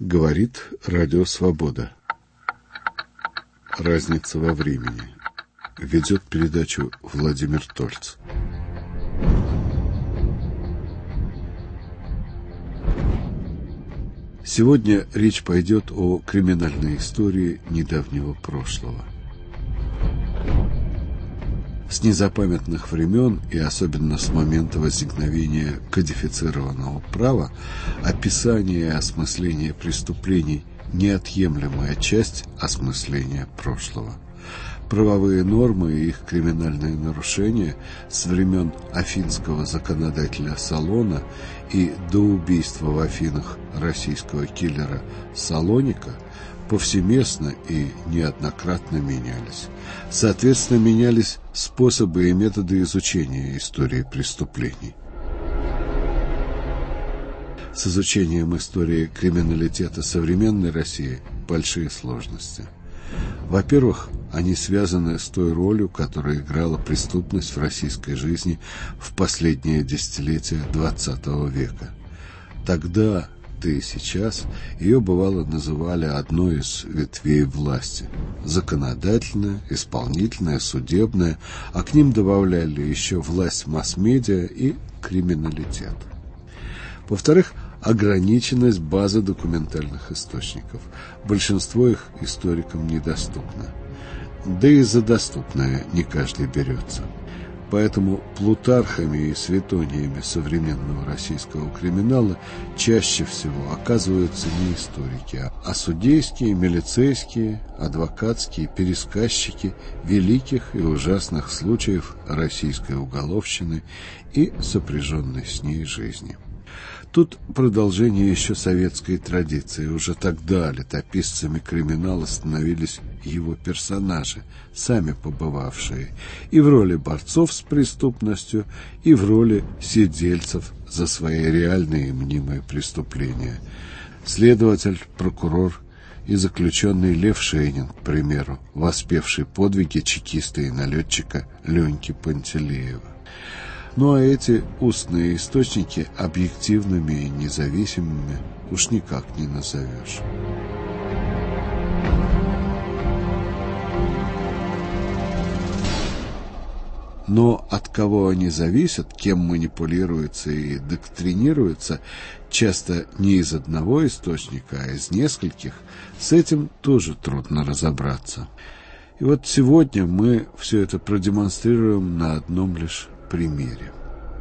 Говорит Радио Свобода. Разница во времени. Ведет передачу Владимир Тольц. Сегодня речь пойдет о криминальной истории недавнего прошлого. С незапамятных времен и особенно с момента возникновения кодифицированного права описание и осмысление преступлений – неотъемлемая часть осмысления прошлого. Правовые нормы и их криминальные нарушения с времен афинского законодателя Солона и до убийства в Афинах российского киллера Салоника повсеместно и неоднократно менялись. Соответственно, менялись способы и методы изучения истории преступлений. С изучением истории криминалитета современной России большие сложности. Во-первых, они связаны с той ролью, которую играла преступность в российской жизни в последние десятилетия XX века. Тогда, да и сейчас, ее бывало называли одной из ветвей власти – законодательная, исполнительная, судебная, а к ним добавляли еще власть масс-медиа и криминалитет. Во-вторых, ограниченность базы документальных источников. Большинство их историкам недоступно. Да и за доступное не каждый берется. Поэтому плутархами и светониями современного российского криминала чаще всего оказываются не историки, а судейские, милицейские, адвокатские пересказчики великих и ужасных случаев российской уголовщины и сопряженной с ней жизни. Тут продолжение еще советской традиции. Уже тогда летописцами криминала становились его персонажи, сами побывавшие и в роли борцов с преступностью, и в роли сидельцев за свои реальные и мнимые преступления. Следователь, прокурор и заключенный Лев Шейнин, к примеру, воспевший подвиги чекиста и налетчика Леньки Пантелеева. Ну а эти устные источники объективными и независимыми уж никак не назовешь. Но от кого они зависят, кем манипулируются и доктринируются, часто не из одного источника, а из нескольких, с этим тоже трудно разобраться. И вот сегодня мы все это продемонстрируем на одном лишь примере.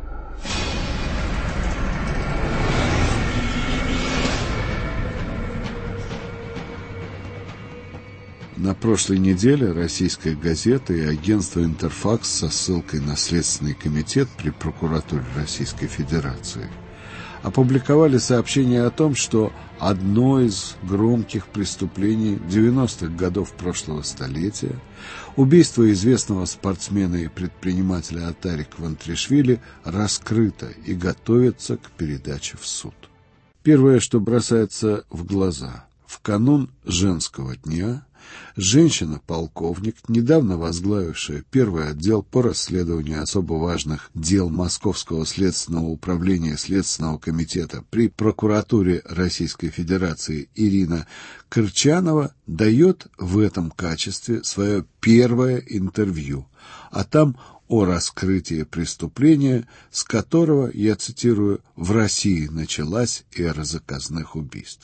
На прошлой неделе российская газета и агентство «Интерфакс» со ссылкой на Следственный комитет при прокуратуре Российской Федерации опубликовали сообщение о том, что одно из громких преступлений 90-х годов прошлого столетия, убийство известного спортсмена и предпринимателя Атари Квантришвили, раскрыто и готовится к передаче в суд. Первое, что бросается в глаза: в канун женского дня женщина-полковник, недавно возглавившая первый отдел по расследованию особо важных дел Московского следственного управления Следственного комитета при прокуратуре Российской Федерации Ирина Кырчанова, дает в этом качестве свое первое интервью, а там о раскрытии преступления, с которого, я цитирую, «в России началась эра заказных убийств».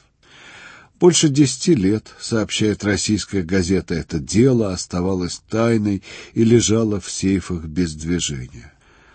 Больше 10 лет, сообщает российская газета, это дело оставалось тайной и лежало в сейфах без движения.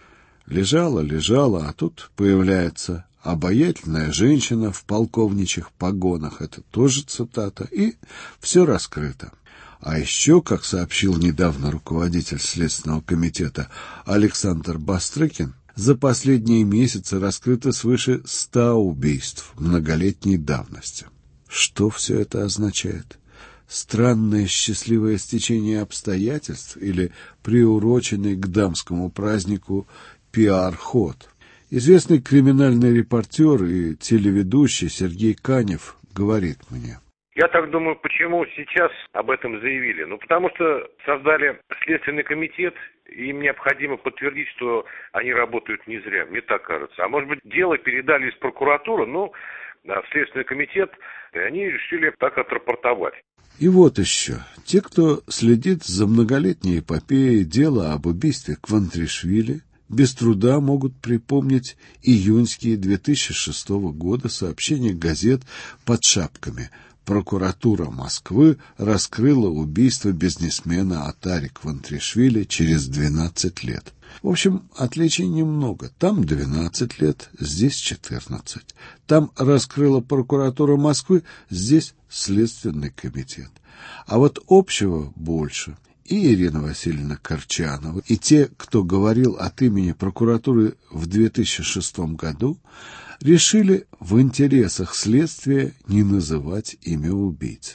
Лежало, а тут появляется обаятельная женщина в полковничьих погонах, это тоже цитата, и все раскрыто. А еще, как сообщил недавно руководитель Следственного комитета Александр Бастрыкин, за последние месяцы раскрыто свыше 100 убийств многолетней давности. Что все это означает? Странное счастливое стечение обстоятельств или приуроченный к дамскому празднику пиар-ход? Известный криминальный репортер и телеведущий Сергей Канев говорит мне: Я так думаю, почему сейчас об этом заявили? Потому что создали Следственный комитет, и им необходимо подтвердить, что они работают не зря, мне так кажется. А может быть, дело передали из прокуратуры, в Следственный комитет, и они решили так отрапортовать. И вот еще. Те, кто следит за многолетней эпопеей дела об убийстве Квантришвили, без труда могут припомнить июньские 2006 года сообщения газет под шапками. Прокуратура Москвы раскрыла убийство бизнесмена Атари Квантришвили через 12 лет. В общем, отличий немного. Там 12 лет, здесь 14. Там раскрыла прокуратура Москвы, здесь Следственный комитет. А вот общего больше. И Ирина Васильевна Корчанова, и те, кто говорил от имени прокуратуры в 2006 году, решили в интересах следствия не называть имя убийцы.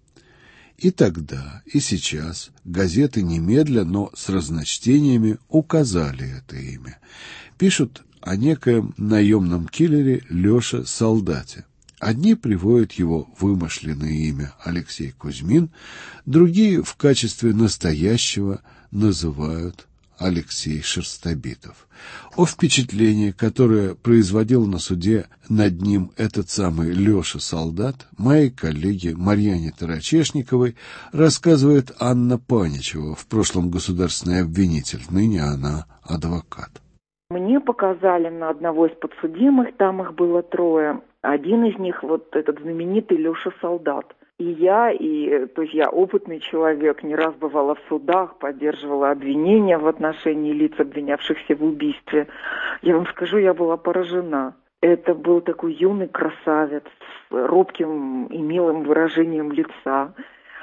И тогда, и сейчас газеты немедля, но с разночтениями указали это имя. Пишут о некоем наемном киллере Леше Солдате. Одни приводят его вымышленное имя Алексей Кузьмин, другие в качестве настоящего называют Алексей Шерстобитов. О впечатлении, которое производил на суде над ним этот самый Леша Солдат, моей коллеге Марьяне Тарачешниковой рассказывает Анна Паничева, в прошлом государственный обвинитель, ныне она адвокат. Мне показали на одного из подсудимых, там их было 3. Один из них, вот этот знаменитый Леша Солдат. То есть я опытный человек, не раз бывала в судах, поддерживала обвинения в отношении лиц, обвинявшихся в убийстве. Я вам скажу, я была поражена. Это был такой юный красавец с робким и милым выражением лица.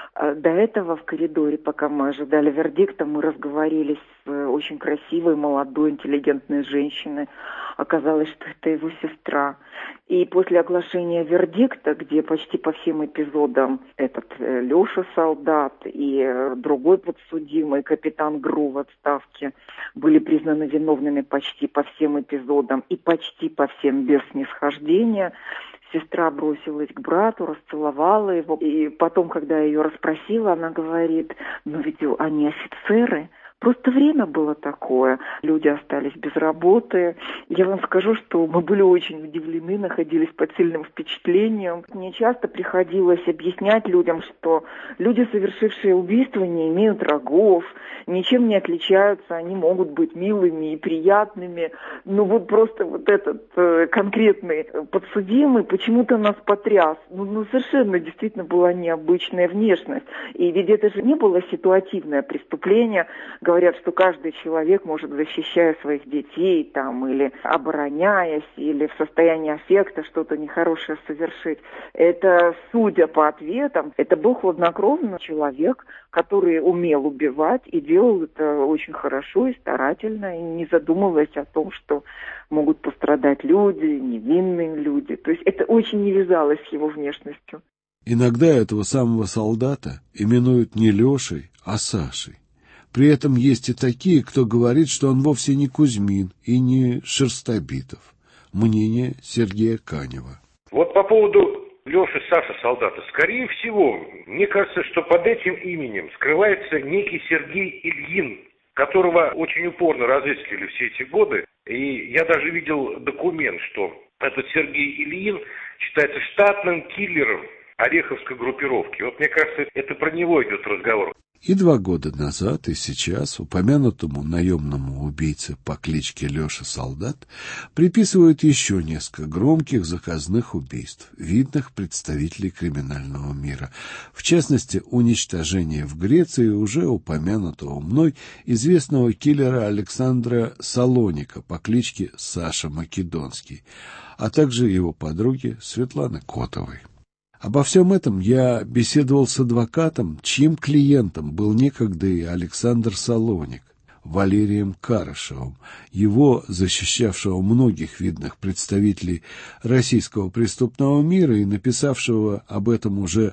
До этого в коридоре, пока мы ожидали вердикта, мы разговорились с очень красивой, молодой, интеллигентной женщиной. Оказалось, что это его сестра. И после оглашения вердикта, где почти по всем эпизодам этот Леша Солдат и другой подсудимый, капитан ГРУ в отставке, были признаны виновными почти по всем эпизодам и почти по всем без снисхождения, сестра бросилась к брату, расцеловала его. И потом, когда я ее расспросила, она говорит: ну ведь они офицеры. Просто время было такое. Люди остались без работы. Я вам скажу, что мы были очень удивлены, находились под сильным впечатлением. Мне часто приходилось объяснять людям, что люди, совершившие убийство, не имеют рогов, ничем не отличаются, они могут быть милыми и приятными. Но вот просто вот этот конкретный подсудимый почему-то нас потряс. Ну, совершенно действительно была необычная внешность. И ведь это же не было ситуативное преступление. Говорят, что каждый человек может, защищая своих детей, там, или обороняясь, или в состоянии аффекта что-то нехорошее совершить. Это, судя по ответам, это был хладнокровный человек, который умел убивать и делал это очень хорошо и старательно, и не задумываясь о том, что могут пострадать люди, невинные люди. То есть это очень не вязалось с его внешностью. Иногда этого самого солдата именуют не Лешей, а Сашей. При этом есть и такие, кто говорит, что он вовсе не Кузьмин и не Шерстобитов. Мнение Сергея Канева. Вот по поводу Леши, Саши Солдата. Скорее всего, мне кажется, что под этим именем скрывается некий Сергей Ильин, которого очень упорно разыскивали все эти годы. И я даже видел документ, что этот Сергей Ильин считается штатным киллером Ореховской группировки. Вот мне кажется, это про него идет разговор. И 2 года назад, и сейчас упомянутому наемному убийце по кличке Леша Солдат приписывают еще несколько громких заказных убийств видных представителей криминального мира. В частности, уничтожение в Греции уже упомянутого мной известного киллера Александра Салоника по кличке Саша Македонский, а также его подруги Светланы Котовой. Обо всем этом я беседовал с адвокатом, чьим клиентом был некогда и Александр Салоник, Валерием Карышевым, его защищавшего многих видных представителей российского преступного мира и написавшего об этом уже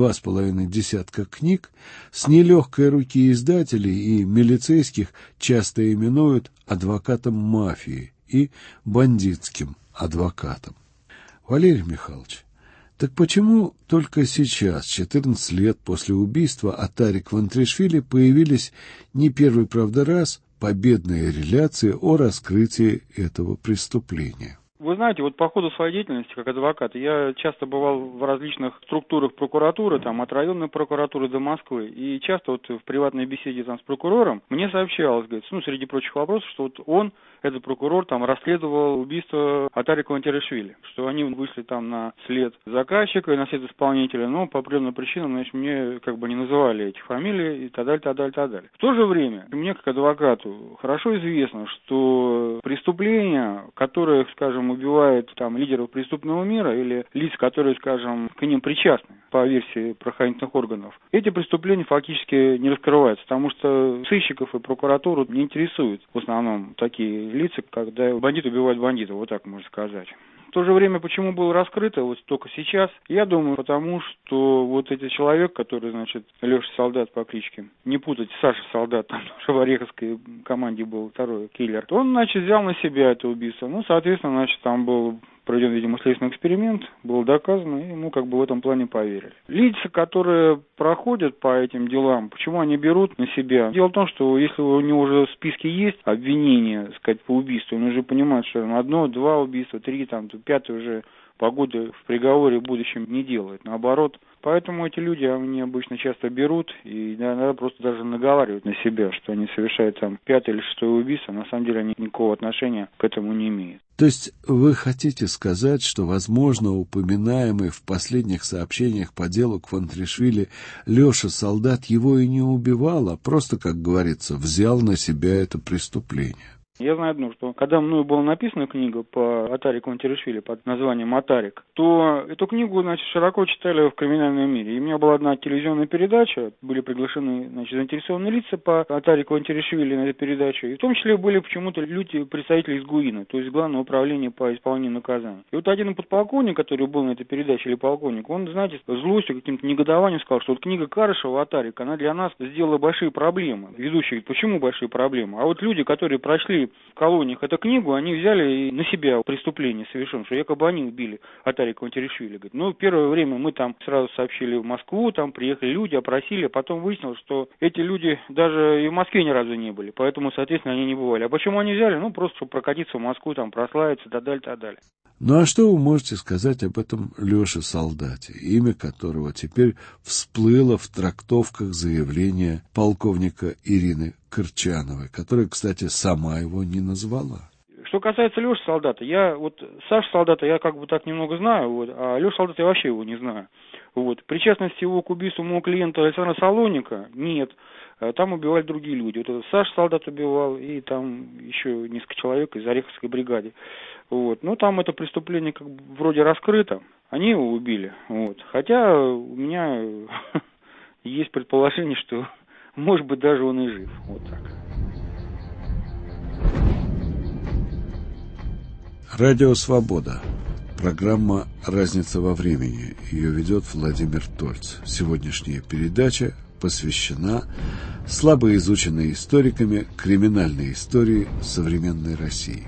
2,5 десятка книг, с нелегкой руки издателей и милицейских часто именуют адвокатом мафии и бандитским адвокатом. Валерий Михайлович, так почему только сейчас, 14 лет после убийства Атари Квантришвили, появились не первый, правда, раз победные реляции о раскрытии этого преступления? Вы знаете, вот по ходу своей деятельности как адвокат, я часто бывал в различных структурах прокуратуры, там, от районной прокуратуры до Москвы, и часто вот в приватной беседе там с прокурором мне сообщалось, говорит, среди прочих вопросов, что вот он, этот прокурор, там, расследовал убийство Атари Квантаришвили, что они вышли там на след заказчика и на след исполнителя, но по определенным причинам, значит, мне как бы не называли эти фамилии и так далее, так далее, так далее. В то же время, мне как адвокату хорошо известно, что преступления, которые, скажем, убивают там лидеров преступного мира или лиц, которые, скажем, к ним причастны, по версии правоохранительных органов, эти преступления фактически не раскрываются, потому что сыщиков и прокуратуру не интересуют в основном такие лица, когда бандит убивает бандита, вот так можно сказать. В то же время, почему было раскрыто вот только сейчас? Я думаю, потому что вот этот человек, который, значит, Леша Солдат по кличке, не путать, Саша Солдат, там тоже в Ореховской команде был второй киллер, он, значит, взял на себя это убийство. Ну, соответственно, значит, там был проведен, видимо, следственный эксперимент, было доказано, и ему как бы в этом плане поверили. Лица, которые проходят по этим делам, почему они берут на себя? Дело в том, что если у него уже в списке есть обвинения, так сказать, по убийству, он уже понимает, что одно, два убийства, три, там, пятое уже по году в приговоре в будущем не делает. Наоборот, поэтому эти люди, они обычно часто берут и иногда просто даже наговаривают на себя, что они совершают там пятое или шестое убийство, а на самом деле они никакого отношения к этому не имеют. То есть вы хотите сказать, что, возможно, упоминаемый в последних сообщениях по делу Квантришвили Леша Солдат его и не убивал, а просто, как говорится, взял на себя это преступление? Я знаю одно, что когда мною была написана книга по Атари Квантаришвили под названием «Атарик», то эту книгу, значит, широко читали в криминальном мире. И у меня была одна телевизионная передача, были приглашены, значит, заинтересованные лица по Атари Квантаришвили на эту передачу. И в том числе были почему-то люди, представители из ГУИНа, то есть Главного управления по исполнению наказаний. И вот один подполковник, который был на этой передаче, или полковник, он, знаете, с злостью, каким-то негодованием сказал, что вот книга Карышева «Атарик», она для нас сделала большие проблемы. Ведущий говорит, почему большие проблемы? А вот люди, которые прочли в колониях эту книгу, они взяли на себя преступление совершенно, что якобы они убили Атари Квантаришвили. Ну, первое время мы там сразу сообщили в Москву, там приехали люди, опросили, а потом выяснилось, что эти люди даже и в Москве ни разу не были, поэтому, соответственно, они не бывали. А почему они взяли? Ну, просто, чтобы прокатиться в Москву, там, прославиться, так далее, так далее. Ну, а что вы можете сказать об этом Леше Солдате, имя которого теперь всплыло в трактовках заявления полковника Ирины Корчановой, которая, кстати, сама его не назвала? Что касается Леши Солдата, Сашу Солдата я как бы так немного знаю, а Лешу Солдата я вообще его не знаю. Причастности его к убийству моего клиента Александра Салоника нет. Там убивали другие люди. Вот Саша Солдат убивал, и там еще несколько человек из Ореховской бригады. Ну, там это преступление как бы вроде раскрыто. Они его убили. Хотя у меня есть предположение, что, может быть, даже он и жив. Вот так. Радио «Свобода». Программа «Разница во времени». Ее ведет Владимир Тольц. Сегодняшняя передача посвящена слабо изученной историками криминальной истории современной России.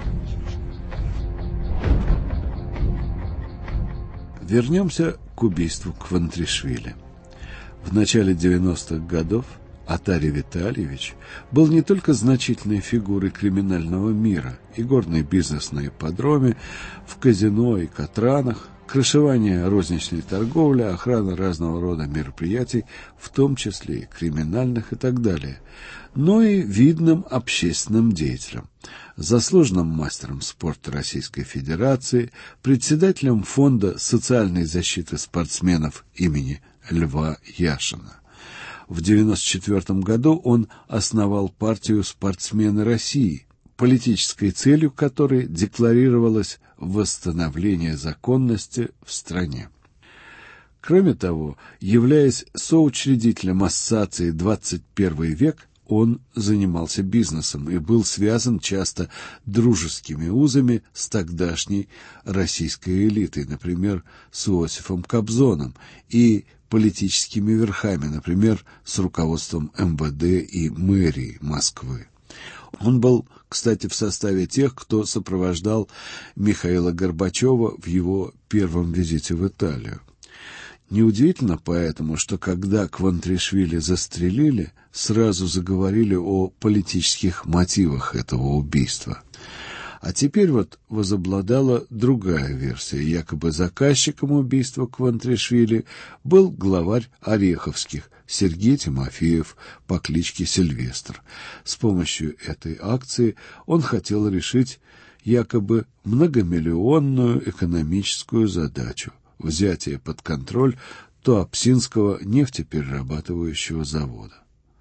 Вернемся к убийству Квантришвили. В начале 90-х годов Атари Витальевич был не только значительной фигурой криминального мира, игорный бизнес на ипподроме, в казино и катранах, крышевание розничной торговли, охрана разного рода мероприятий, в том числе и криминальных и так далее, но и видным общественным деятелем, заслуженным мастером спорта Российской Федерации, председателем Фонда социальной защиты спортсменов имени Льва Яшина. В 1994 году он основал партию «Спортсмены России», политической целью которой декларировалось восстановление законности в стране. Кроме того, являясь соучредителем ассоциации «21 век», он занимался бизнесом и был связан часто дружескими узами с тогдашней российской элитой, например, с Иосифом Кобзоном, и политическими верхами, например, с руководством МВД и мэрии Москвы. Он был, кстати, в составе тех, кто сопровождал Михаила Горбачева в его первом визите в Италию. Неудивительно поэтому, что когда Квантришвили застрелили, сразу заговорили о политических мотивах этого убийства. А теперь вот возобладала другая версия. Якобы заказчиком убийства Квантришвили был главарь Ореховских Сергей Тимофеев по кличке Сильвестр. С помощью этой акции он хотел решить якобы многомиллионную экономическую задачу – взятие под контроль Туапсинского нефтеперерабатывающего завода.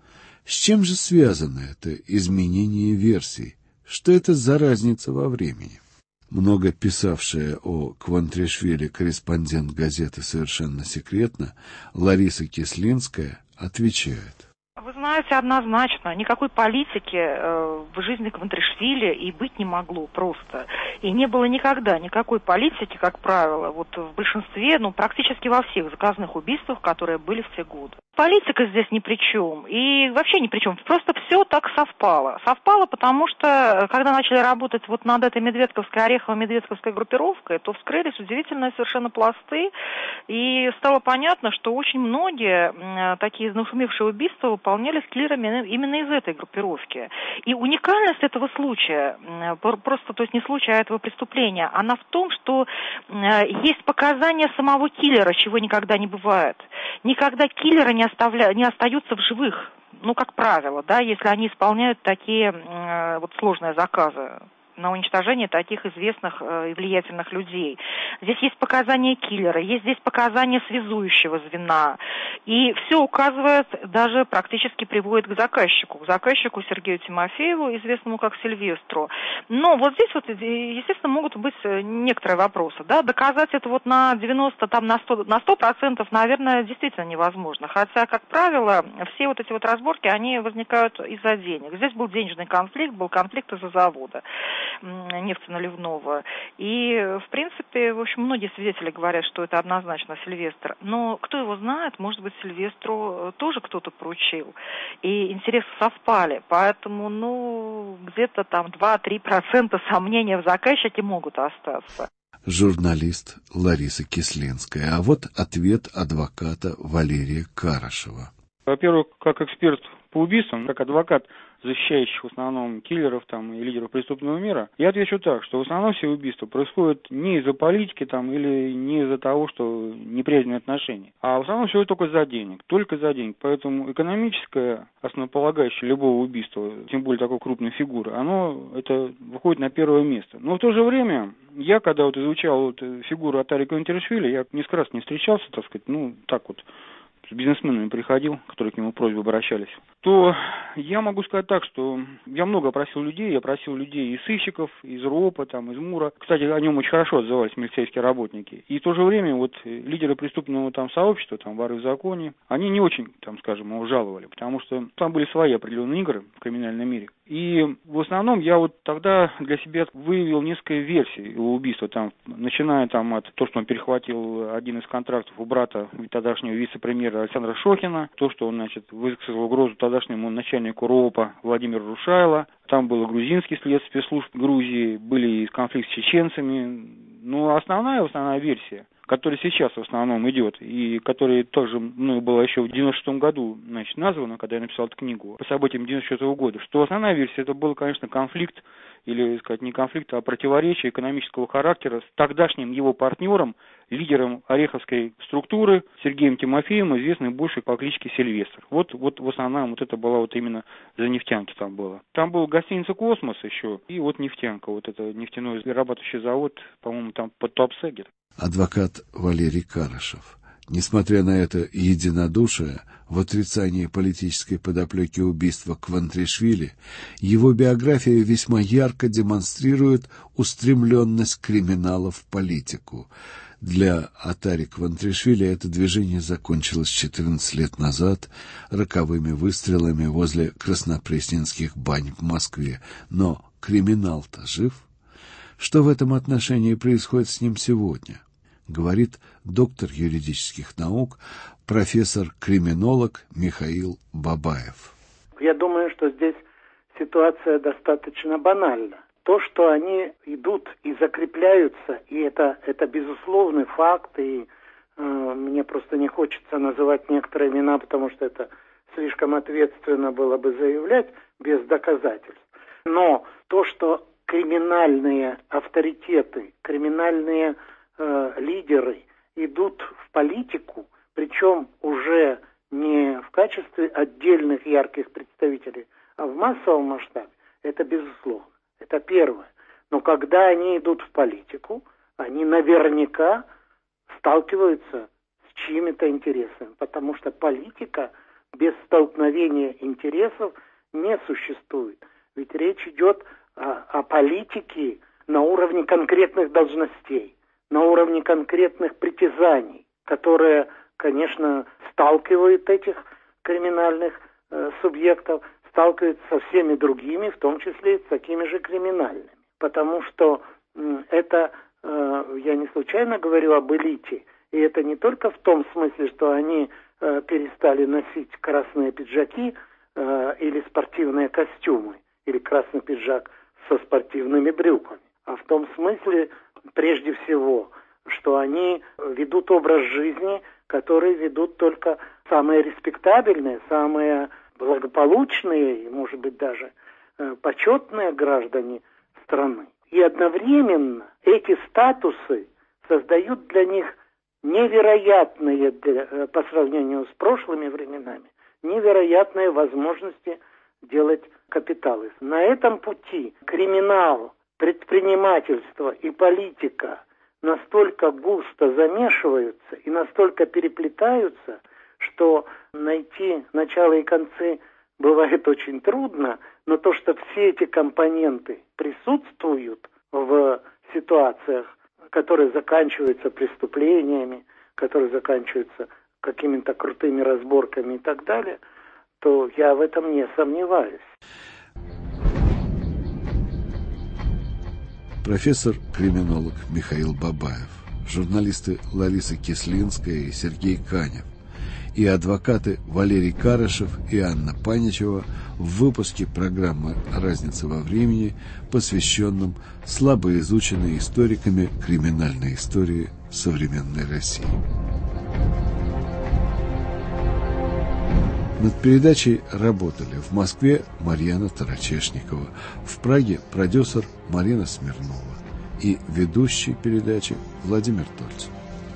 С чем же связано это изменение версий? Что это за разница во времени? Много писавшая о Квантришвили корреспондент газеты «Совершенно секретно» Лариса Кислинская отвечает. Вы знаете, однозначно, никакой политики в жизни Квантришвили и быть не могло просто. И не было никогда никакой политики, как правило, вот в большинстве, практически во всех заказных убийствах, которые были в те годы. Политика здесь ни при чем. И вообще ни при чем. Просто все так совпало. Совпало, потому что, когда начали работать вот над этой Медведковской, Орехово-Медведковской группировкой, то вскрылись удивительные совершенно пласты. И стало понятно, что очень многие такие нашумевшие убийства выполнялись киллерами именно из этой группировки. И уникальность этого случая, просто, то есть не случая, а этого преступления, она в том, что есть показания самого киллера, чего никогда не бывает. Никогда киллеры не остаются в живых, как правило, да, если они исполняют такие вот сложные заказы на уничтожение таких известных и влиятельных людей. Здесь есть показания киллера, есть здесь показания связующего звена. И все указывает, даже практически приводит к заказчику Сергею Тимофееву, известному как Сильвестру. Но вот здесь вот, естественно, могут быть некоторые вопросы. Да? Доказать это вот на 90, на 100%, наверное, действительно невозможно. Хотя, как правило, все вот эти вот разборки, они возникают из-за денег. Здесь был денежный конфликт, был конфликт из-за завода нефтеналивного. И, в принципе, в общем, многие свидетели говорят, что это однозначно Сильвестр. Но кто его знает, может быть, Сильвестру тоже кто-то поручил. И интересы совпали. Поэтому, где-то там 2-3% сомнения в заказчике могут остаться. Журналист Лариса Кислинская. А вот ответ адвоката Валерия Карашева. Во-первых, как эксперт по убийствам, как адвокат, защищающих в основном киллеров и лидеров преступного мира, я отвечу так, что в основном все убийства происходят не из-за политики или не из-за того, что неприязненные отношения, а в основном все только за денег, только за денег. Поэтому экономическое основополагающее любого убийства, тем более такой крупной фигуры, это выходит на первое место. Но в то же время, я когда изучал фигуру Атари Квантришвили, я несколько раз не встречался, с бизнесменами приходил, которые к нему просьбы обращались, то я могу сказать так, что я много опросил людей, из сыщиков, из РОПа, из МУРа. Кстати, о нем очень хорошо отзывались милицейские работники. И в то же время лидеры преступного сообщества, воры в законе, они не очень, его жаловали, потому что там были свои определенные игры в криминальном мире. И в основном я тогда для себя выявил несколько версий его убийства, начиная от того, что он перехватил один из контрактов у брата тогдашнего вице-премьера Александра Шохина, то, что он, высказал угрозу тогдашнему начальнику РОПа Владимиру Рушайло. Там был грузинский спецслужб Грузии, были конфликты с чеченцами. Но основная версия, которая сейчас в основном идет, и которая тоже мною была еще в 96 году, названа, когда я написал эту книгу, по событиям 94 года, что основная версия, это был, конечно, конфликт, или, не конфликт, а противоречие экономического характера с тогдашним его партнером, лидером Ореховской структуры Сергеем Тимофеевым, известным больше по кличке Сильвестр. Вот в основном это была именно за нефтянки там было. Там был гостиница «Космос» еще, и нефтянка, это нефтяной перерабатывающий завод, по-моему, там под Туапсе. Адвокат Валерий Карашев. Несмотря на это единодушие в отрицании политической подоплеки убийства Квантришвили, его биография весьма ярко демонстрирует устремленность криминала в политику. Для Атари Квантришвили это движение закончилось 14 лет назад роковыми выстрелами возле Краснопресненских бань в Москве. Но криминал-то жив? Что в этом отношении происходит с ним сегодня? Говорит доктор юридических наук, профессор-криминолог Михаил Бабаев. Я думаю, что здесь ситуация достаточно банальна. То, что они идут и закрепляются, и это безусловный факт, и мне просто не хочется называть некоторые имена, потому что это слишком ответственно было бы заявлять без доказательств. Но то, что криминальные авторитеты, криминальные лидеры идут в политику, причем уже не в качестве отдельных ярких представителей, а в массовом масштабе, это безусловно. Это первое. Но когда они идут в политику, они наверняка сталкиваются с чьими-то интересами, потому что политика без столкновения интересов не существует. Ведь речь идет о политике на уровне конкретных должностей, на уровне конкретных притязаний, которые, конечно, сталкивают этих криминальных субъектов, сталкиваются со всеми другими, в том числе и с такими же криминальными. Потому что это, я не случайно говорю об элите, и это не только в том смысле, что они перестали носить красные пиджаки или спортивные костюмы, или красный пиджак со спортивными брюками, а в том смысле, прежде всего, что они ведут образ жизни, который ведут только самые респектабельные, самые благополучные и, может быть, даже почетные граждане страны. И одновременно эти статусы создают для них невероятные, по сравнению с прошлыми временами, невероятные возможности делать капиталы. На этом пути криминал, предпринимательство и политика настолько густо замешиваются и настолько переплетаются, что найти начало и концы бывает очень трудно, но то, что все эти компоненты присутствуют в ситуациях, которые заканчиваются преступлениями, которые заканчиваются какими-то крутыми разборками и так далее, то я в этом не сомневаюсь. Профессор-криминолог Михаил Бабаев, журналисты Лариса Кислинская и Сергей Канев и адвокаты Валерий Карышев и Анна Паничева в выпуске программы «Разница во времени», посвященном слабо изученной историками криминальной истории современной России. Над передачей работали в Москве Марьяна Тарачешникова, в Праге продюсер Марина Смирнова и ведущий передачи Владимир Тольцев.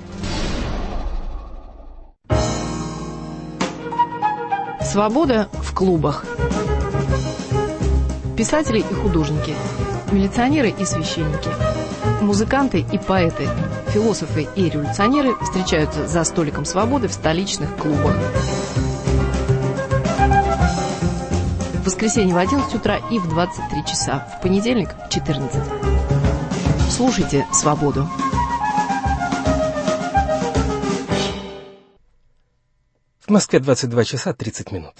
Свобода в клубах. Писатели и художники, милиционеры и священники, музыканты и поэты, философы и революционеры встречаются за столиком свободы в столичных клубах. В воскресенье в 11 утра и в 23 часа, в понедельник в 14. Слушайте «Свободу». В Москве 22 часа 30 минут.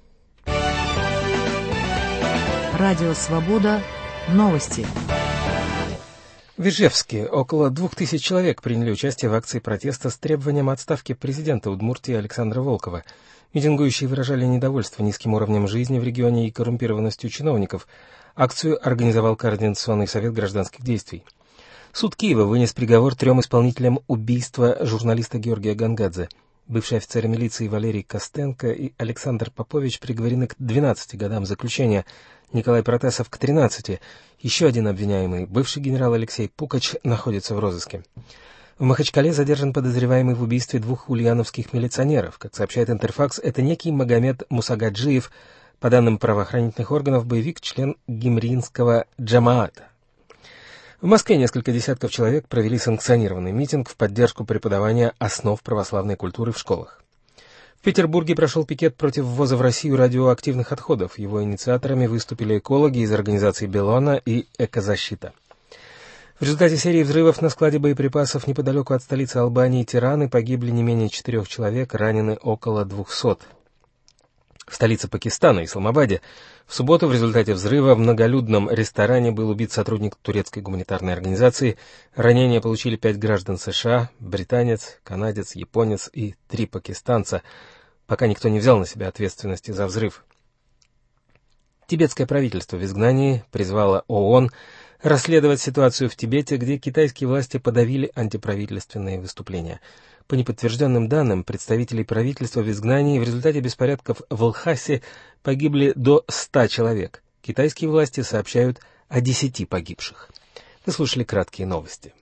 Радио «Свобода». Новости. В Ижевске около 2000 человек приняли участие в акции протеста с требованием отставки президента Удмуртии Александра Волкова. Митингующие выражали недовольство низким уровнем жизни в регионе и коррумпированностью чиновников. Акцию организовал Координационный совет гражданских действий. Суд Киева вынес приговор 3 исполнителям убийства журналиста Георгия Гангадзе. Бывшие офицеры милиции Валерий Костенко и Александр Попович приговорены к 12 годам заключения, Николай Протасов к 13. Еще один обвиняемый, бывший генерал Алексей Пукач, находится в розыске. В Махачкале задержан подозреваемый в убийстве 2 ульяновских милиционеров. Как сообщает Интерфакс, это некий Магомед Мусагаджиев, по данным правоохранительных органов, боевик, член гимринского джамаата. В Москве несколько десятков человек провели санкционированный митинг в поддержку преподавания основ православной культуры в школах. В Петербурге прошел пикет против ввоза в Россию радиоактивных отходов. Его инициаторами выступили экологи из организаций «Белона» и «Экозащита». В результате серии взрывов на складе боеприпасов неподалеку от столицы Албании Тираны погибли не менее 4 человек, ранены около 200. В столице Пакистана, Исламабаде, в субботу в результате взрыва в многолюдном ресторане был убит сотрудник турецкой гуманитарной организации. Ранения получили 5 граждан США, британец, канадец, японец и 3 пакистанца. Пока никто не взял на себя ответственности за взрыв. Тибетское правительство в изгнании призвало ООН расследовать ситуацию в Тибете, где китайские власти подавили антиправительственные выступления. По неподтвержденным данным, представителей правительства в изгнании в результате беспорядков в Лхасе погибли до 100 человек. Китайские власти сообщают о 10 погибших. Вы слушали краткие новости.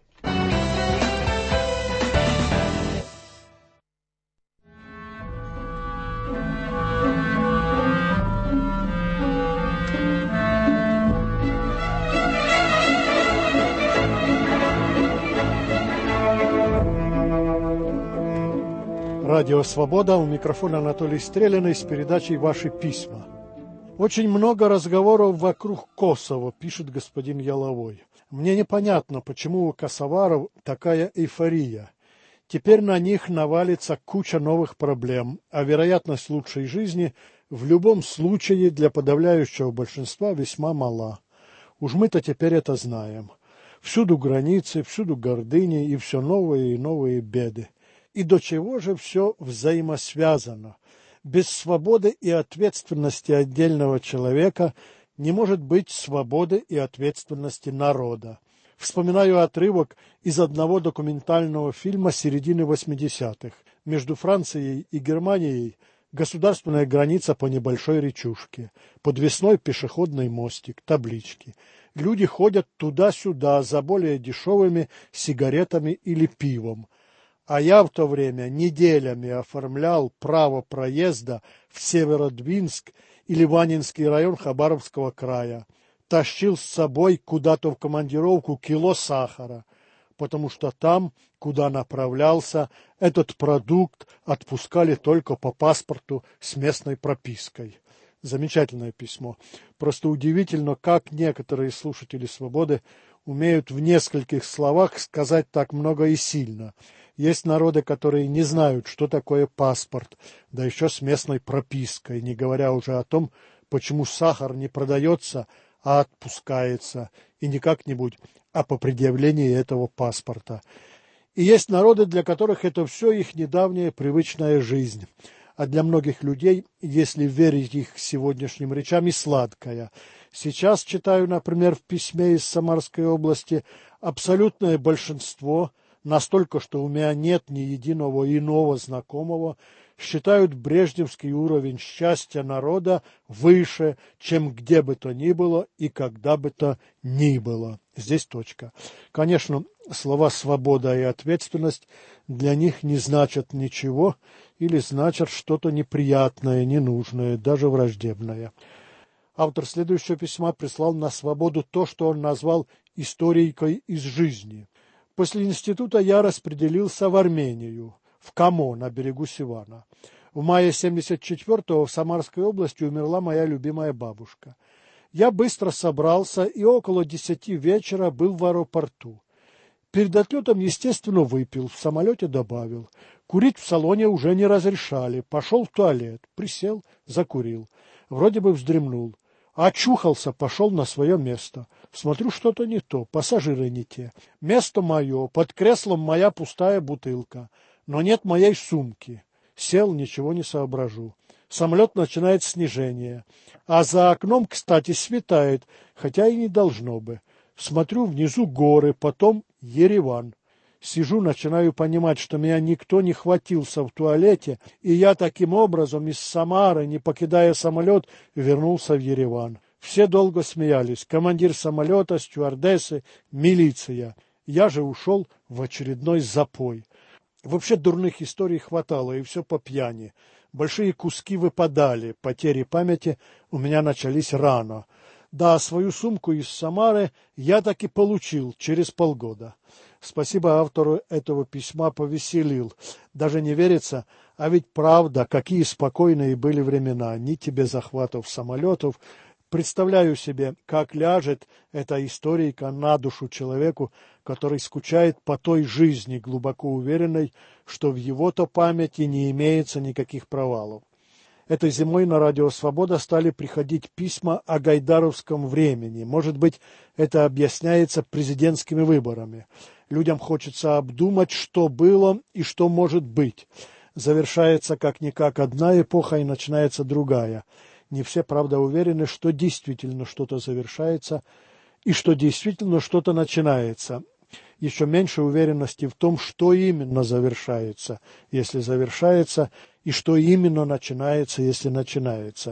Радио «Свобода», у микрофона Анатолий Стреляный с передачей «Ваши письма». Очень много разговоров вокруг Косово, пишет господин Яловой. Мне непонятно, почему у косоваров такая эйфория. Теперь на них навалится куча новых проблем, а вероятность лучшей жизни в любом случае для подавляющего большинства весьма мала. Уж мы-то теперь это знаем. Всюду границы, всюду гордыни и все новые и новые беды. И до чего же все взаимосвязано? Без свободы и ответственности отдельного человека не может быть свободы и ответственности народа. Вспоминаю отрывок из одного документального фильма середины 80-х. Между Францией и Германией государственная граница по небольшой речушке, подвесной пешеходный мостик, таблички. Люди ходят туда-сюда за более дешевыми сигаретами или пивом. А я в то время неделями оформлял право проезда в Северодвинск или Ванинский район Хабаровского края. Тащил с собой куда-то в командировку кило сахара, потому что там, куда направлялся, этот продукт отпускали только по паспорту с местной пропиской. Замечательное письмо. Просто удивительно, как некоторые слушатели «Свободы» умеют в нескольких словах сказать так много и сильно. Есть народы, которые не знают, что такое паспорт, да еще с местной пропиской, не говоря уже о том, почему сахар не продается, а отпускается, и не как-нибудь, а по предъявлении этого паспорта. И есть народы, для которых это все их недавняя привычная жизнь. А для многих людей, если верить их сегодняшним речам, и сладкая. Сейчас читаю, например, в письме из Самарской области, абсолютное большинство, настолько, что у меня нет ни единого иного знакомого, считают брежневский уровень счастья народа выше, чем где бы то ни было и когда бы то ни было. Здесь точка. Конечно, слова «свобода» и «ответственность» для них не значат ничего или значат что-то неприятное, ненужное, даже враждебное. Автор следующего письма прислал на «Свободу» то, что он назвал «историей из жизни». После института я распределился в Армению, в Камо, на берегу Сивана. В мае 1974-го в Самарской области умерла моя любимая бабушка. Я быстро собрался и около 10 вечера был в аэропорту. Перед отлетом, естественно, выпил, в самолете добавил. Курить в салоне уже не разрешали. Пошел в туалет, присел, закурил. Вроде бы вздремнул. Очухался, пошел на свое место. Смотрю, что-то не то, пассажиры не те. Место мое, под креслом моя пустая бутылка. Но нет моей сумки. Сел, ничего не соображу. Самолет начинает снижение. А за окном, кстати, светает, хотя и не должно бы. Смотрю, внизу горы, потом Ереван. Сижу, начинаю понимать, что меня никто не хватился в туалете, и я таким образом из Самары, не покидая самолет, вернулся в Ереван. Все долго смеялись. Командир самолета, стюардессы, милиция. Я же ушел в очередной запой. Вообще дурных историй хватало, и все по пьяни. Большие куски выпадали, потери памяти у меня начались рано. Да, свою сумку из Самары я таки получил через полгода. Спасибо автору этого письма, повеселил. Даже не верится, а ведь правда, какие спокойные были времена. Ни тебе захватов самолетов. Представляю себе, как ляжет эта историйка на душу человеку, который скучает по той жизни, глубоко уверенной, что в его-то памяти не имеется никаких провалов. Этой зимой на радио «Свобода» стали приходить письма о гайдаровском времени. Может быть, это объясняется президентскими выборами. Людям хочется обдумать, что было и что может быть. Завершается как-никак одна эпоха и начинается другая. Не все, правда, уверены, что действительно что-то завершается и что действительно что-то начинается. Еще меньше уверенности в том, что именно завершается, если завершается, и что именно начинается, если начинается.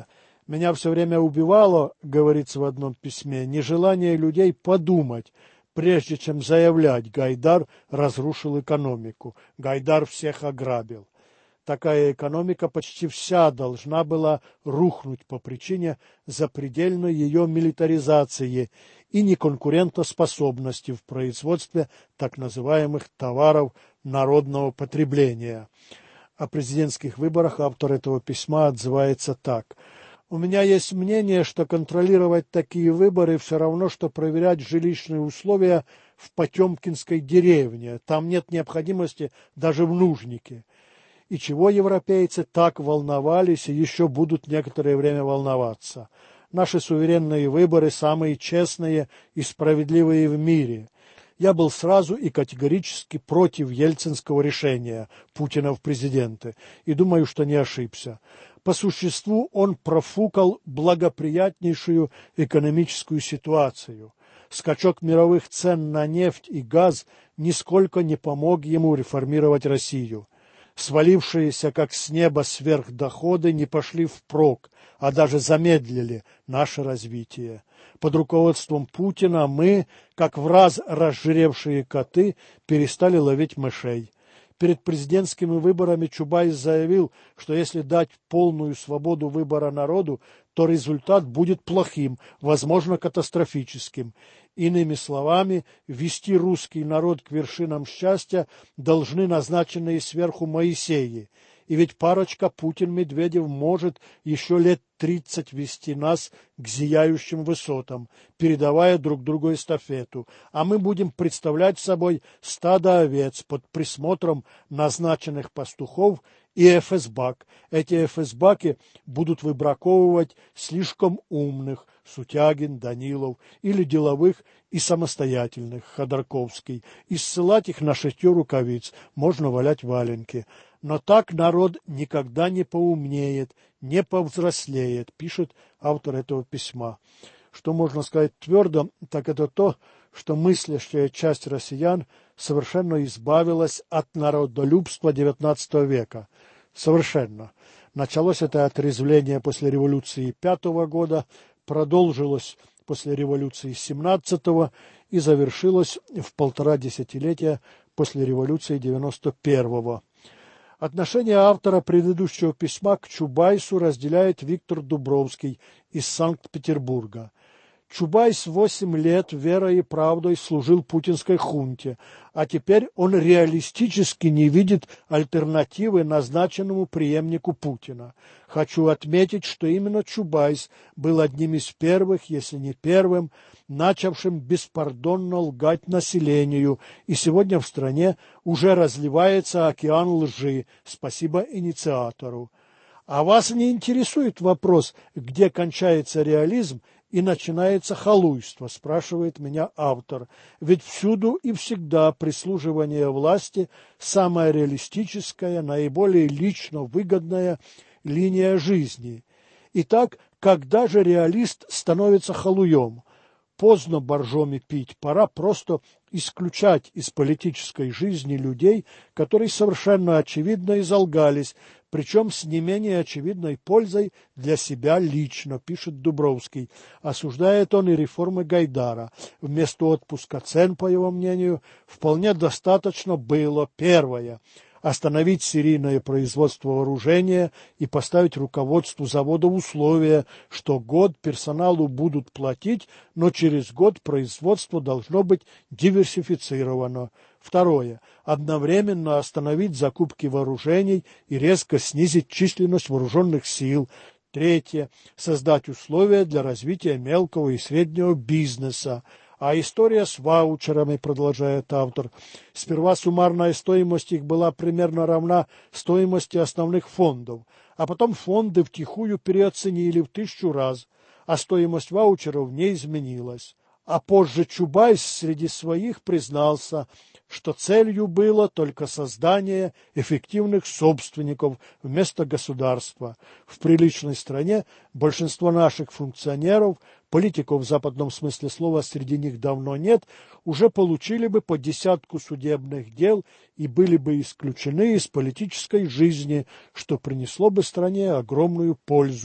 Меня все время убивало, говорится в одном письме, нежелание людей подумать, прежде чем заявлять: Гайдар разрушил экономику, Гайдар всех ограбил. Такая экономика почти вся должна была рухнуть по причине запредельной ее милитаризации и неконкурентоспособности в производстве так называемых товаров народного потребления. О президентских выборах автор этого письма отзывается так: «У меня есть мнение, что контролировать такие выборы все равно, что проверять жилищные условия в Потемкинской деревне. Там нет необходимости даже в нужнике. И чего европейцы так волновались и еще будут некоторое время волноваться? Наши суверенные выборы самые честные и справедливые в мире. Я был сразу и категорически против ельцинского решения Путина в президенты, и думаю, что не ошибся. По существу он профукал благоприятнейшую экономическую ситуацию. Скачок мировых цен на нефть и газ нисколько не помог ему реформировать Россию. Свалившиеся, как с неба, сверхдоходы не пошли впрок, а даже замедлили наше развитие. Под руководством Путина мы, как в раз разжиревшие коты, перестали ловить мышей. Перед президентскими выборами Чубайс заявил, что если дать полную свободу выбора народу, то результат будет плохим, возможно, катастрофическим. Иными словами, вести русский народ к вершинам счастья должны назначенные сверху Моисеи. И ведь парочка Путин-Медведев может еще лет 30 вести нас к зияющим высотам, передавая друг другу эстафету, а мы будем представлять собой стадо овец под присмотром назначенных пастухов и ФСБак. Эти ФСБаки будут выбраковывать слишком умных, Сутягин, Данилов, или деловых и самостоятельных, Ходорковский, и ссылать их на шитье рукавиц, можно валять валенки. Но так народ никогда не поумнеет, не повзрослеет, пишет автор этого письма. Что можно сказать твердо, так это то, что мыслящая часть россиян совершенно избавилась от народолюбства XIX века. Совершенно. Началось это отрезвление после революции 5 года, продолжилось после революции 17-го и завершилось в 1,5 десятилетия после революции 91-го. Отношение автора предыдущего письма к Чубайсу разделяет Виктор Дубровский из Санкт-Петербурга. Чубайс 8 лет верой и правдой служил путинской хунте, а теперь он реалистически не видит альтернативы назначенному преемнику Путина. Хочу отметить, что именно Чубайс был одним из первых, если не первым, начавшим беспардонно лгать населению, и сегодня в стране уже разливается океан лжи, спасибо инициатору. А вас не интересует вопрос, где кончается реализм и начинается халуйство, спрашивает меня автор. Ведь всюду и всегда прислуживание власти – самая реалистическая, наиболее лично выгодная линия жизни. Итак, когда же реалист становится халуем? Поздно боржоми пить, пора просто исключать из политической жизни людей, которые совершенно очевидно изолгались, причем с не менее очевидной пользой для себя лично, пишет Дубровский. Осуждает он и реформы Гайдара. Вместо отпуска цен, по его мнению, вполне достаточно было первое – остановить серийное производство вооружения и поставить руководству завода условия, что год персоналу будут платить, но через год производство должно быть диверсифицировано. Второе. Одновременно остановить закупки вооружений и резко снизить численность вооруженных сил. Третье. Создать условия для развития мелкого и среднего бизнеса. А история с ваучерами, продолжает автор. Сперва суммарная стоимость их была примерно равна стоимости основных фондов, а потом фонды втихую переоценили в 1000 раз, а стоимость ваучеров не изменилась. А позже Чубайс среди своих признался, что целью было только создание эффективных собственников вместо государства. В приличной стране большинство наших функционеров, политиков в западном смысле слова среди них давно нет, уже получили бы по 10 судебных дел и были бы исключены из политической жизни, что принесло бы стране огромную пользу.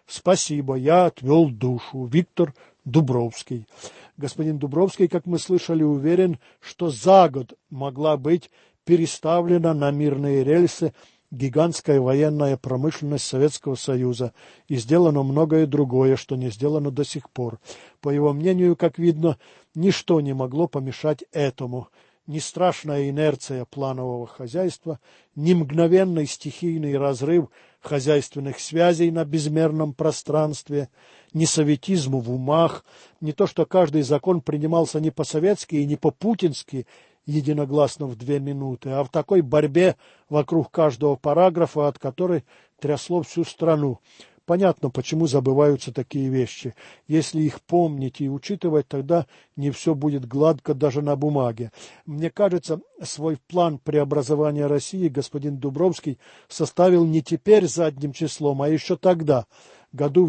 Спасибо, я отвел душу. Виктор Дубровский. Господин Дубровский, как мы слышали, уверен, что за год могла быть переставлена на мирные рельсы гигантская военная промышленность Советского Союза, и сделано многое другое, что не сделано до сих пор. По его мнению, как видно, ничто не могло помешать этому. Ни страшная инерция планового хозяйства, ни мгновенный стихийный разрыв хозяйственных связей на безмерном пространстве, ни советизм в умах, ни то, что каждый закон принимался не по-советски и не по-путински, единогласно в 2 минуты, а в такой борьбе вокруг каждого параграфа, от которой трясло всю страну. Понятно, почему забываются такие вещи. Если их помнить и учитывать, тогда не все будет гладко даже на бумаге. Мне кажется, свой план преобразования России господин Дубровский составил не теперь задним числом, а еще тогда, году в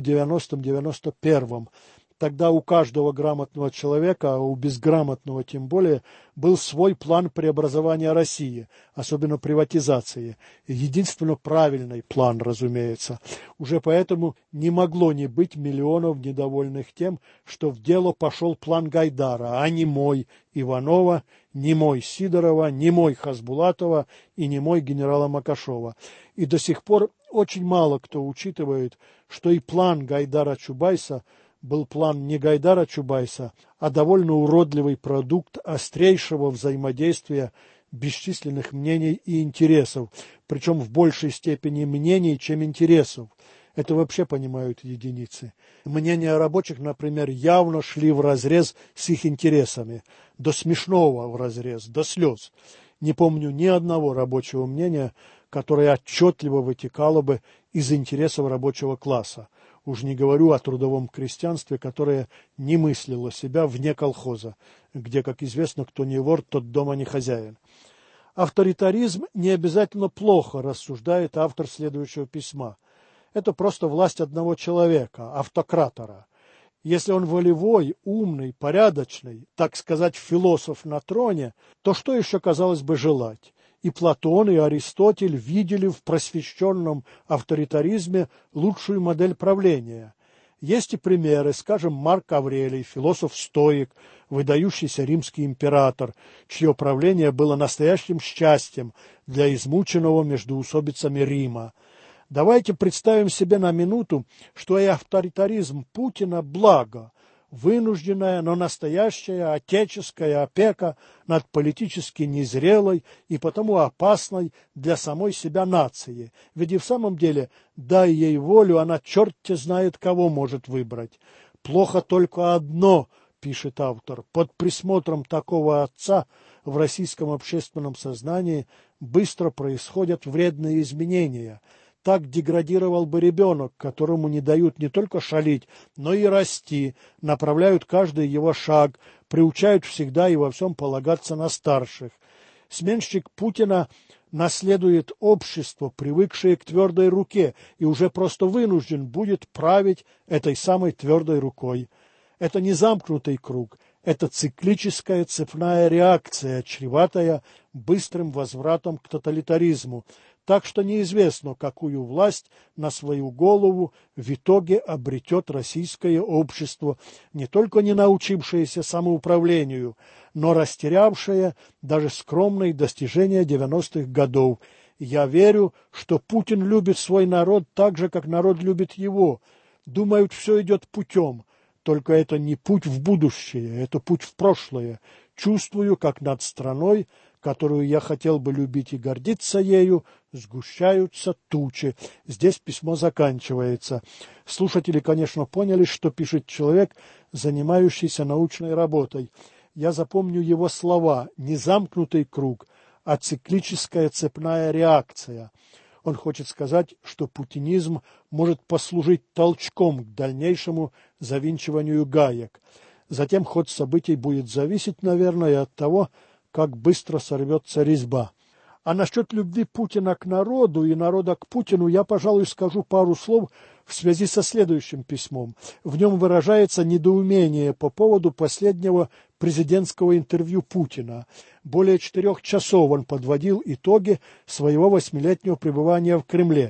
90-91. Тогда у каждого грамотного человека, а у безграмотного тем более, был свой план преобразования России, особенно приватизации. Единственно правильный план, разумеется. Уже поэтому не могло не быть миллионов недовольных тем, что в дело пошел план Гайдара, а не мой Иванова, не мой Сидорова, не мой Хасбулатова и не мой генерала Макашова. И до сих пор очень мало кто учитывает, что и план Гайдара-Чубайса был план не Гайдара-Чубайса, а довольно уродливый продукт острейшего взаимодействия бесчисленных мнений и интересов, причем в большей степени мнений, чем интересов. Это вообще понимают единицы. Мнения рабочих, например, явно шли вразрез с их интересами, до смешного вразрез, до слез. Не помню ни одного рабочего мнения, которое отчетливо вытекало бы из интересов рабочего класса. Уж не говорю о трудовом крестьянстве, которое не мыслило себя вне колхоза, где, как известно, кто не вор, тот дома не хозяин. Авторитаризм не обязательно плохо, рассуждает автор следующего письма. Это просто власть одного человека, автократора. Если он волевой, умный, порядочный, так сказать, философ на троне, то что еще, казалось бы, желать? И Платон, и Аристотель видели в просвещенном авторитаризме лучшую модель правления. Есть и примеры, скажем, Марк Аврелий, философ-стоик, выдающийся римский император, чье правление было настоящим счастьем для измученного междоусобицами Рима. Давайте представим себе на минуту, что и авторитаризм Путина – благо, вынужденная, но настоящая отеческая опека над политически незрелой и потому опасной для самой себя нации. Ведь и в самом деле, дай ей волю, она черт-те знает кого может выбрать. Плохо только одно, пишет автор, под присмотром такого отца в российском общественном сознании быстро происходят вредные изменения. Так деградировал бы ребенок, которому не дают не только шалить, но и расти, направляют каждый его шаг, приучают всегда и во всем полагаться на старших. Сменщик Путина наследует общество, привыкшее к твердой руке, и уже просто вынужден будет править этой самой твердой рукой. Это не замкнутый круг, это циклическая цепная реакция, чреватая быстрым возвратом к тоталитаризму. Так что неизвестно, какую власть на свою голову в итоге обретет российское общество, не только не научившееся самоуправлению, но растерявшее даже скромные достижения 90-х годов. Я верю, что Путин любит свой народ так же, как народ любит его. Думают, все идет путем. Только это не путь в будущее, это путь в прошлое. Чувствую, как над страной, которую я хотел бы любить и гордиться ею, сгущаются тучи. Здесь письмо заканчивается. Слушатели, конечно, поняли, что пишет человек, занимающийся научной работой. Я запомню его слова: не замкнутый круг, а циклическая цепная реакция. Он хочет сказать, что путинизм может послужить толчком к дальнейшему завинчиванию гаек. Затем ход событий будет зависеть, наверное, от того, как быстро сорвется резьба. А насчет любви Путина к народу и народа к Путину я, пожалуй, скажу пару слов в связи со следующим письмом. В нем выражается недоумение по поводу последнего президентского интервью Путина. Более 4 часов он подводил итоги своего 8-летнего пребывания в Кремле.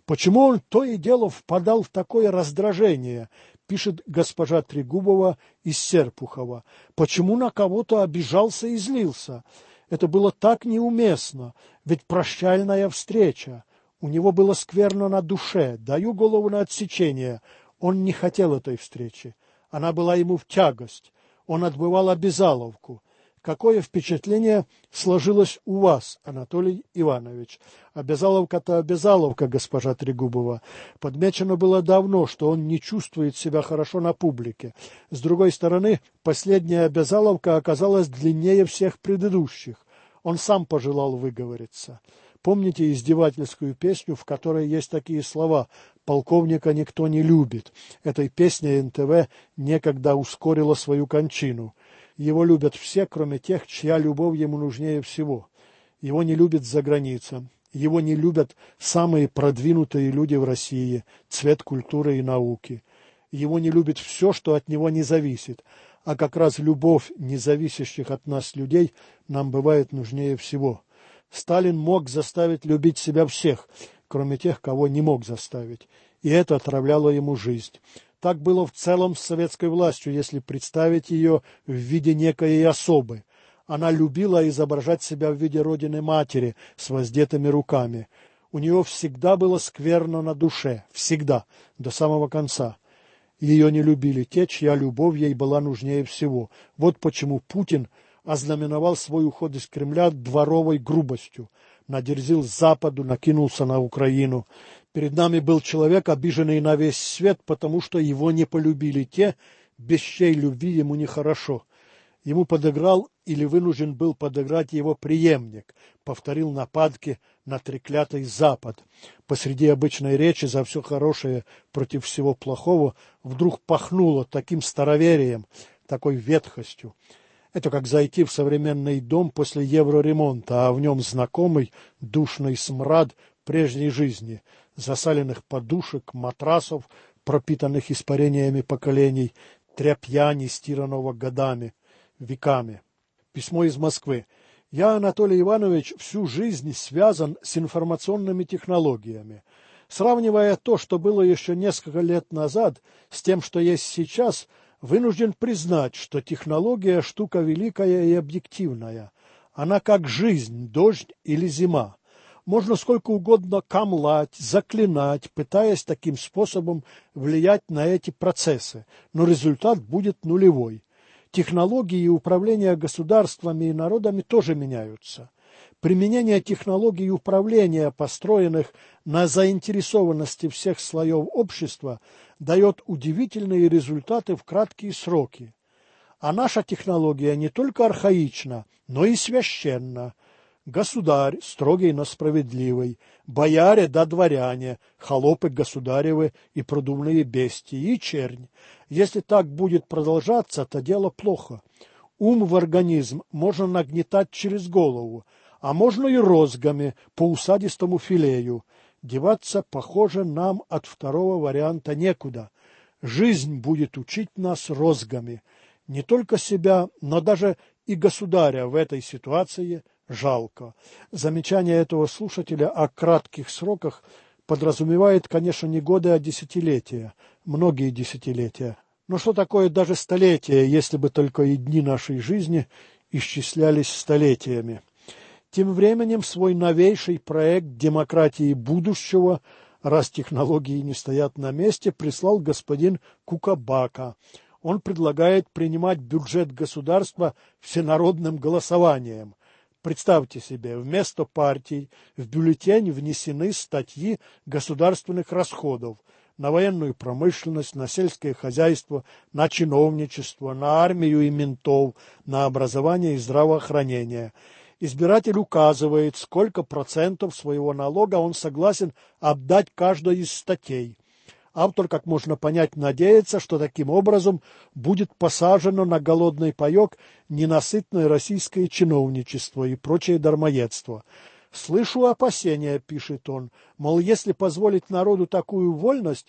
Почему он то и дело впадал в такое раздражение, пишет госпожа Трегубова из Серпухова. Почему на кого-то обижался и злился? Это было так неуместно, ведь прощальная встреча. У него было скверно на душе, даю голову на отсечение. Он не хотел этой встречи. Она была ему в тягость. Он отбывал обязаловку. Какое впечатление сложилось у вас, Анатолий Иванович? Обязаловка-то обязаловка, госпожа Трегубова. Подмечено было давно, что он не чувствует себя хорошо на публике. С другой стороны, последняя обязаловка оказалась длиннее всех предыдущих. Он сам пожелал выговориться. Помните издевательскую песню, в которой есть такие слова «Полковника никто не любит». Этой песней НТВ некогда ускорила свою кончину. Его любят все, кроме тех, чья любовь ему нужнее всего. Его не любят за границей. Его не любят самые продвинутые люди в России, цвет культуры и науки. Его не любит все, что от него не зависит. А как раз любовь независящих от нас людей нам бывает нужнее всего. Сталин мог заставить любить себя всех, кроме тех, кого не мог заставить. И это отравляло ему жизнь. Так было в целом с советской властью, если представить ее в виде некой особы. Она любила изображать себя в виде Родины-Матери с воздетыми руками. У нее всегда было скверно на душе, всегда, до самого конца. Ее не любили те, чья любовь ей была нужнее всего. Вот почему Путин ознаменовал свой уход из Кремля дворовой грубостью. Надерзил Западу, накинулся на Украину. Перед нами был человек, обиженный на весь свет, потому что его не полюбили те, без чьей любви ему нехорошо. Ему подыграл или вынужден был подыграть его преемник, повторил нападки на треклятый Запад. Посреди обычной речи за все хорошее против всего плохого вдруг пахнуло таким староверием, такой ветхостью. Это как зайти в современный дом после евроремонта, а в нем знакомый душный смрад прежней жизни, засаленных подушек, матрасов, пропитанных испарениями поколений, тряпья, нестиранного годами, веками. Письмо из Москвы. Я, Анатолий Иванович, всю жизнь связан с информационными технологиями. Сравнивая то, что было еще несколько лет назад, с тем, что есть сейчас, вынужден признать, что технология – штука великая и объективная. Она как жизнь, дождь или зима. Можно сколько угодно камлать, заклинать, пытаясь таким способом влиять на эти процессы, но результат будет нулевой. Технологии управления государствами и народами тоже меняются. Применение технологий управления, построенных на заинтересованности всех слоев общества, дает удивительные результаты в краткие сроки. А наша технология не только архаична, но и священна. Государь строгий, но справедливый, бояре да дворяне, холопы государевы и продувные бестии, и чернь. Если так будет продолжаться, то дело плохо. Ум в организм можно нагнетать через голову, а можно и розгами по усадистому филею. Деваться, похоже, нам от второго варианта некуда. Жизнь будет учить нас розгами. Не только себя, но даже и государя в этой ситуации жалко. Замечание этого слушателя о кратких сроках подразумевает, конечно, не годы, а десятилетия, многие десятилетия. Но что такое даже столетия, если бы только и дни нашей жизни исчислялись столетиями? Тем временем свой новейший проект демократии будущего, раз технологии не стоят на месте, прислал господин Кукабака. Он предлагает принимать бюджет государства всенародным голосованием. Представьте себе, вместо партий в бюллетень внесены статьи государственных расходов на военную промышленность, на сельское хозяйство, на чиновничество, на армию и ментов, на образование и здравоохранение. Избиратель указывает, сколько процентов своего налога он согласен отдать каждой из статей. Автор, как можно понять, надеется, что таким образом будет посажено на голодный паек ненасытное российское чиновничество и прочее дармоедство. «Слышу опасения», — пишет он, мол, если позволить народу такую вольность,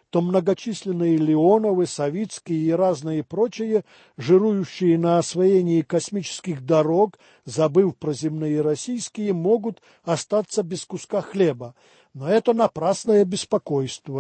то многочисленные Леоновы, Савицкие и разные прочие, жирующие на освоении космических дорог, забыв про земные российские, могут остаться без куска хлеба. Но это напрасное беспокойство.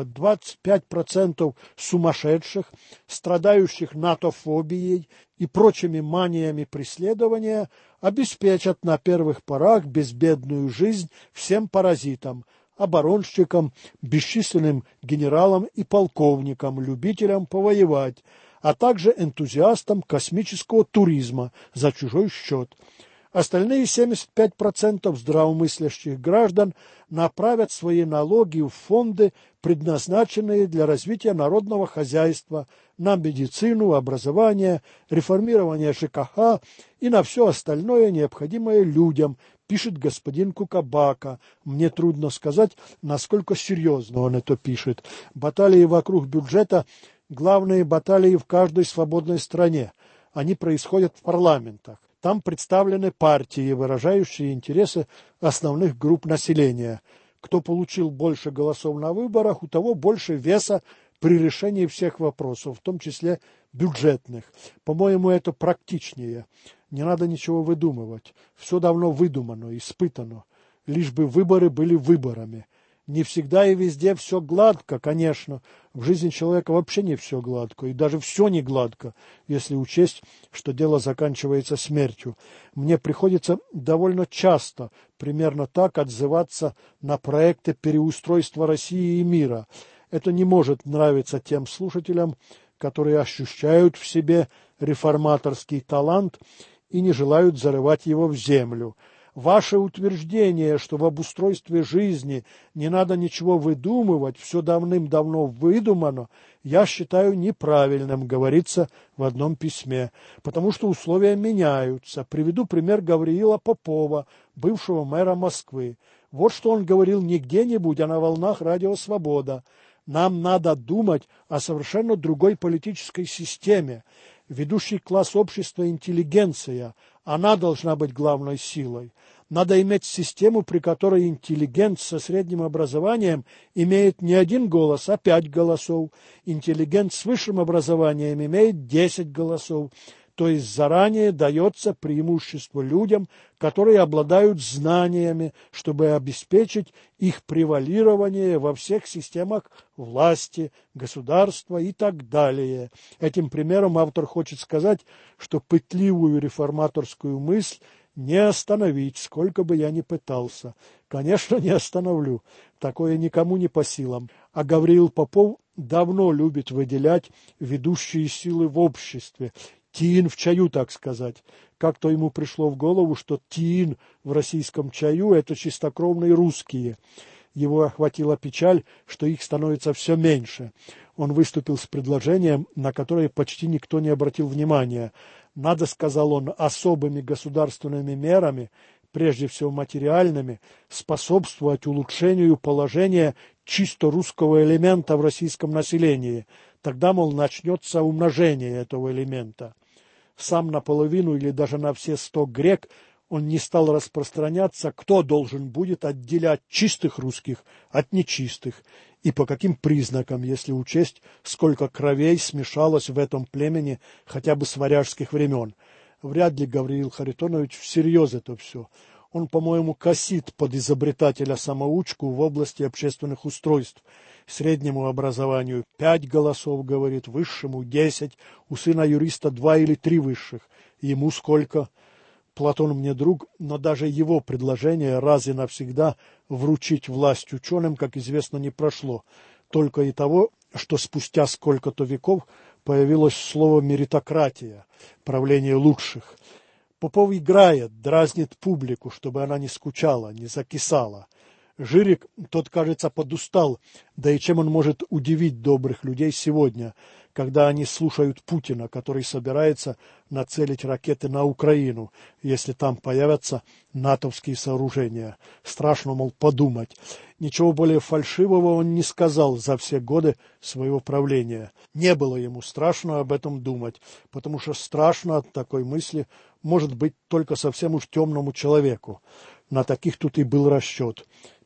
25% сумасшедших, страдающих натофобией и прочими маниями преследования, обеспечат на первых порах безбедную жизнь всем паразитам, оборонщикам, бесчисленным генералам и полковникам, любителям повоевать, а также энтузиастам космического туризма за чужой счет. Остальные 75% здравомыслящих граждан направят свои налоги в фонды, предназначенные для развития народного хозяйства, на медицину, образование, реформирование ЖКХ и на все остальное необходимое людям, пишет господин Кукабака. Мне трудно сказать, насколько серьезно он это пишет. Баталии вокруг бюджета – главные баталии в каждой свободной стране. Они происходят в парламентах. Там представлены партии, выражающие интересы основных групп населения. Кто получил больше голосов на выборах, у того больше веса при решении всех вопросов, в том числе бюджетных. По-моему, это практичнее. Не надо ничего выдумывать. Все давно выдумано, испытано. Лишь бы выборы были выборами. Не всегда и везде все гладко, конечно. В жизни человека вообще не все гладко, и даже все не гладко, если учесть, что дело заканчивается смертью. Мне приходится довольно часто примерно так отзываться на проекты переустройства России и мира. Это не может нравиться тем слушателям, которые ощущают в себе реформаторский талант и не желают зарывать его в землю. Ваше утверждение, что в обустройстве жизни не надо ничего выдумывать, все давным-давно выдумано, я считаю неправильным, говорится в одном письме, потому что условия меняются. Приведу пример Гавриила Попова, бывшего мэра Москвы. Вот что он говорил не где-нибудь, а на волнах Радио Свобода. Нам надо думать о совершенно другой политической системе. Ведущий класс общества – интеллигенция. Она должна быть главной силой. Надо иметь систему, при которой интеллигент со средним образованием имеет не 1 голос, а 5 голосов. Интеллигент с высшим образованием имеет 10 голосов. То есть заранее дается преимущество людям, которые обладают знаниями, чтобы обеспечить их превалирование во всех системах власти, государства и так далее. Этим примером автор хочет сказать, что пытливую реформаторскую мысль не остановить, сколько бы я ни пытался. Конечно, не остановлю. Такое никому не по силам. А Гавриил Попов давно любит выделять ведущие силы в обществе. Тиин в чаю, так сказать. Как-то ему пришло в голову, что тиин в российском чаю – это чистокровные русские. Его охватила печаль, что их становится все меньше. Он выступил с предложением, на которое почти никто не обратил внимания. Надо, сказал он, особыми государственными мерами, прежде всего материальными, способствовать улучшению положения чисто русского элемента в российском населении. Тогда, мол, начнется умножение этого элемента. Сам наполовину или даже на все 100 грек он не стал распространяться, кто должен будет отделять чистых русских от нечистых, и по каким признакам, если учесть, сколько кровей смешалось в этом племени хотя бы с варяжских времен. Вряд ли Гавриил Харитонович всерьез это все. Он, по-моему, косит под изобретателя-самоучку в области общественных устройств. Среднему образованию 5 голосов, говорит, высшему 10, у сына юриста 2 или 3 высших. Ему сколько? Платон мне друг, но даже его предложение раз и навсегда вручить власть ученым, как известно, не прошло. Только и того, что спустя сколько-то веков появилось слово «меритократия», правление лучших. Попов играет, дразнит публику, чтобы она не скучала, не закисала. Жирик, тот, кажется, подустал, да и чем он может удивить добрых людей сегодня, когда они слушают Путина, который собирается нацелить ракеты на Украину, если там появятся натовские сооружения. Страшно, мол, подумать. Ничего более фальшивого он не сказал за все годы своего правления. Не было ему страшно об этом думать, потому что страшно от такой мысли может быть только совсем уж темному человеку. На таких тут и был расчет.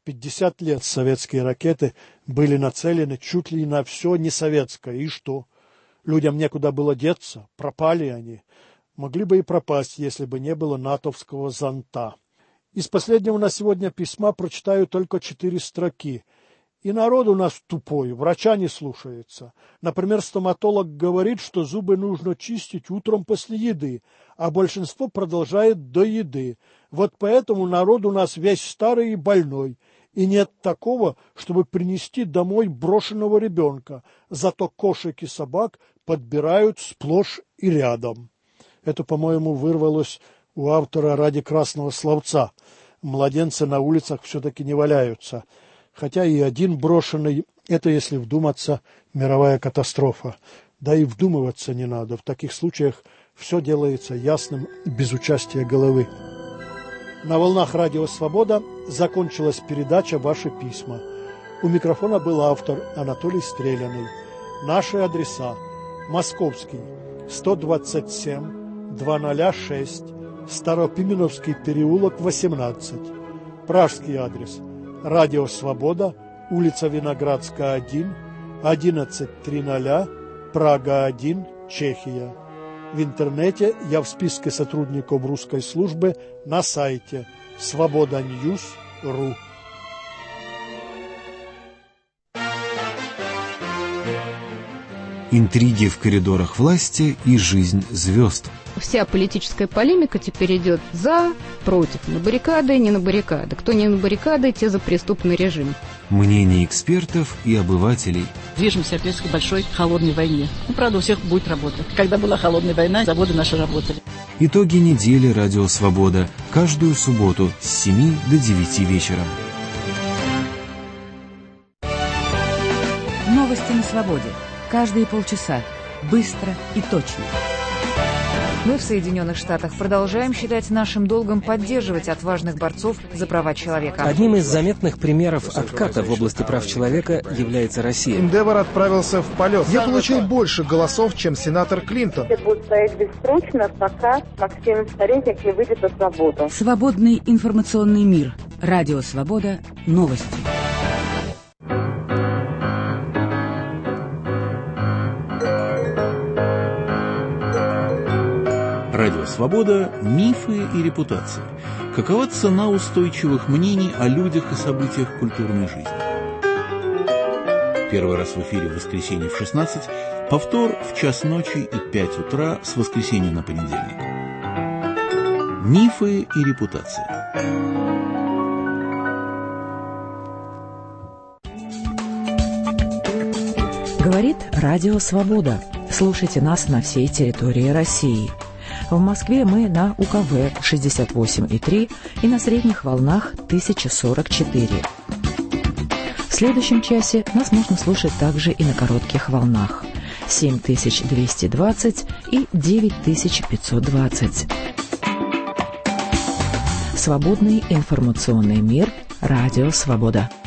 50 лет советские ракеты были нацелены чуть ли на все несоветское. И что? Людям некуда было деться, пропали они. Могли бы и пропасть, если бы не было натовского зонта. Из последнего на сегодня письма прочитаю только 4 строки. И народ у нас тупой, врача не слушается. Например, стоматолог говорит, что зубы нужно чистить утром после еды, а большинство продолжает до еды. Вот поэтому народ у нас весь старый и больной. И нет такого, чтобы принести домой брошенного ребенка. Зато кошек и собак подбирают сплошь и рядом. Это, по-моему, вырвалось у автора ради красного словца. Младенцы на улицах все-таки не валяются. Хотя и один брошенный – это, если вдуматься, мировая катастрофа. Да и вдумываться не надо. В таких случаях все делается ясным без участия головы. На волнах Радио Свобода закончилась передача «Ваши письма». У микрофона был автор Анатолий Стреляный. Наши адреса: Московский, 127-206, Старопименовский переулок, 18. Пражский адрес: Радио Свобода, улица Виноградская, 1, 1100, Прага, 1, Чехия. В интернете я в списке сотрудников русской службы на сайте svoboda.news.ru. Интриги в коридорах власти и жизнь звезд. Вся политическая полемика теперь идет за, против, на баррикады, не на баррикады. Кто не на баррикады, те за преступный режим. Мнения экспертов и обывателей. Движемся опять к большой холодной войне. Правда, у всех будет работа. Когда была холодная война, заводы наши работали. Итоги недели «Радио Свобода» каждую субботу с 7 до 9 вечера. Новости на свободе. Каждые полчаса. Быстро и точно. Мы в Соединенных Штатах продолжаем считать нашим долгом поддерживать отважных борцов за права человека. Одним из заметных примеров отката в области прав человека является Россия. Эндевор отправился в полет. Я получил больше голосов, чем сенатор Клинтон. Это будет стоять бессрочно, пока Максим Резник не выйдет на свободу. Свободный информационный мир. Радио Свобода. Новости. Радио Свобода. Мифы и репутации. Какова цена устойчивых мнений о людях и событиях культурной жизни? Первый раз в эфире в воскресенье в 16, повтор в час ночи и 5 утра с воскресенья на понедельник. Мифы и репутации. Говорит Радио Свобода. Слушайте нас на всей территории России. В Москве мы на УКВ 68,3 и на средних волнах 1044. В следующем часе нас можно слушать также и на коротких волнах 7220 и 9520. Свободный информационный мир. Радио Свобода.